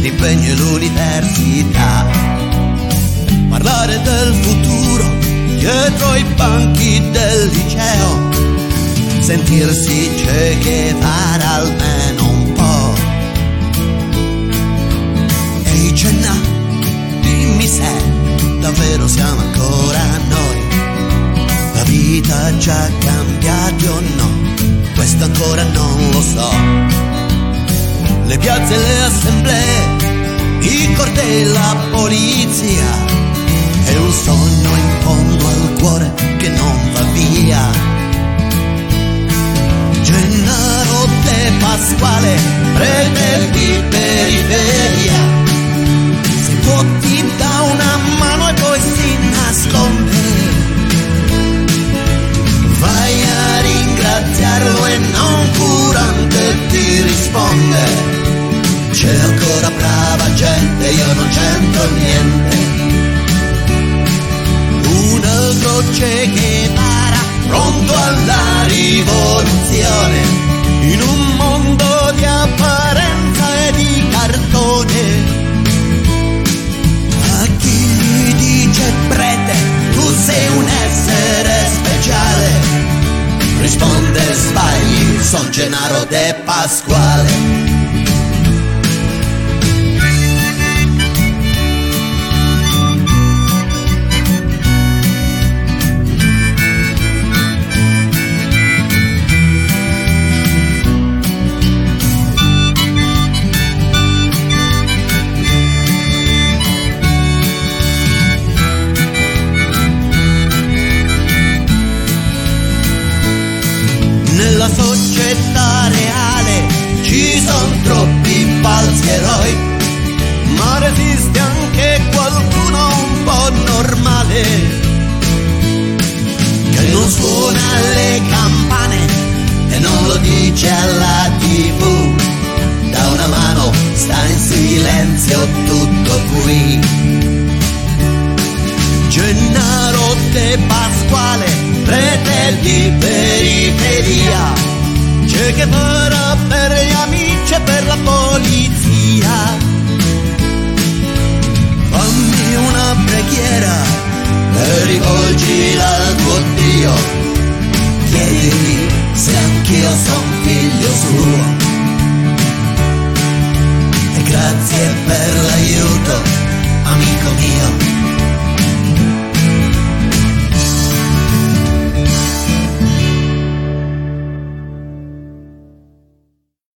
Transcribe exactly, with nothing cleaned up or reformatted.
l'impegno e l'università. Parlare del futuro dietro i banchi del liceo, sentirsi Che Guevara almeno un po'. Ehi Cenna, dimmi se davvero siamo ancora noi. La vita ha già cambiato o no? Questo ancora non lo so. Le piazze e le assemblee, i cortei, la polizia, è un sogno in fondo al cuore che non va via. Gennaro De Pasquale, prete di periferia, se può ti dà una mano e poi si nasconde. Vai a ringraziarlo e non curante ti risponde. C'è ancora brava gente, io non c'entro niente. Un altro Che Guevara, pronto alla rivoluzione, in un mondo di apparenza e di cartone. A chi gli dice prete, tu sei un essere speciale, risponde sbagli, son Gennaro De Pasquale. Nella società reale ci sono troppi falsi eroi, ma resiste anche qualcuno un po' normale, che non suona le campane e non lo dice alla tivù. Da una mano sta in silenzio tutto qui. Gennaro De Pasquale, prete di periferia, Che Guevara per gli amici e per la polizia.